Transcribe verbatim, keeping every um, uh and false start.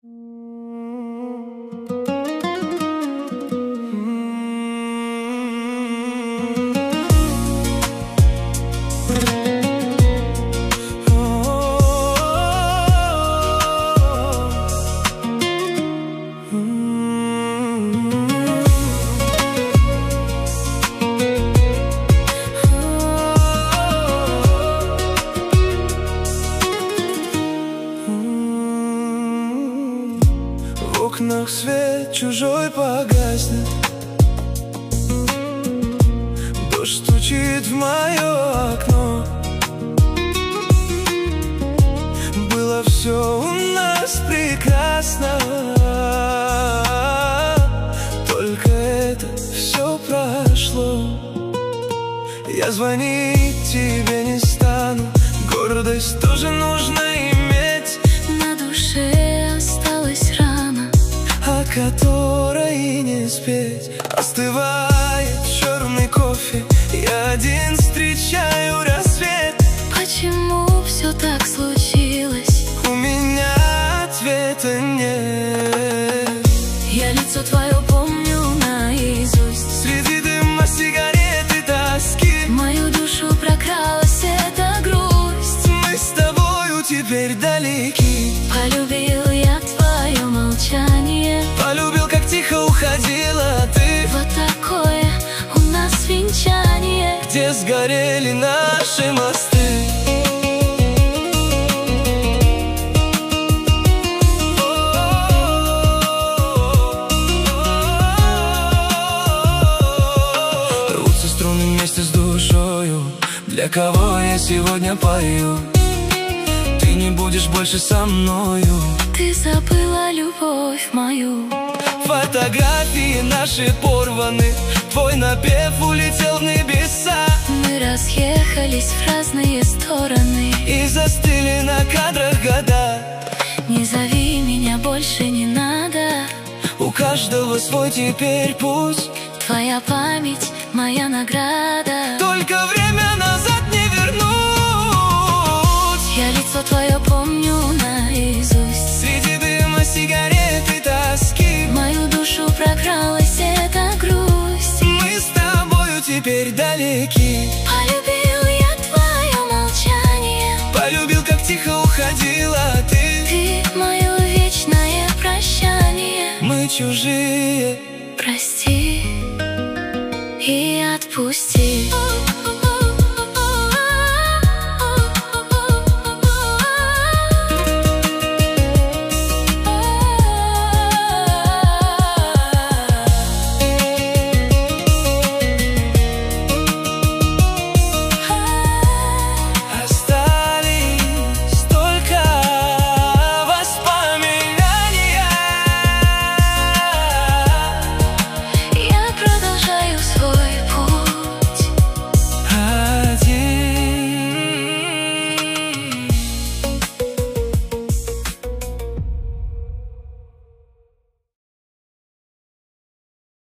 В окнах свет чужой погаснет, дождь стучит в мое окно. Было все у нас прекрасно, только это все прошло. Я звонить тебе не стану, гордость тоже нужно иметь. На душе осталась рана, о которой не спеть. Остывает черный кофе, я один встречаю рассвет. почему все так случилось? У меня ответа нет. Я лицо твое помню наизусть, Среди дыма сигарет и тоски в мою душу прокралась эта грусть. мы с тобою теперь далеки. Полюбил я твое молчание, Полюбил, как тихо уходила ты, вот такое у нас венчание, где сгорели наши мосты. Рвутся струны вместе с душою, для кого я сегодня пою. Ты не будешь больше со мною. ты забыла любовь мою. Фотографии наши порваны, твой напев улетел в небеса. Мы разъехались в разные стороны, И застыли на кадрах года. не зови меня больше, не надо. У каждого свой теперь путь, Твоя память — моя награда. только время назад не вернуть. Я лицо твое помню наизусть, Среди дыма сигарет и тоски в мою душу прокралась эта грусть. мы с тобою теперь далеки. Полюбил я твое молчание, Полюбил, как тихо уходила ты, ты — мое вечное прощание. мы чужие. Прости.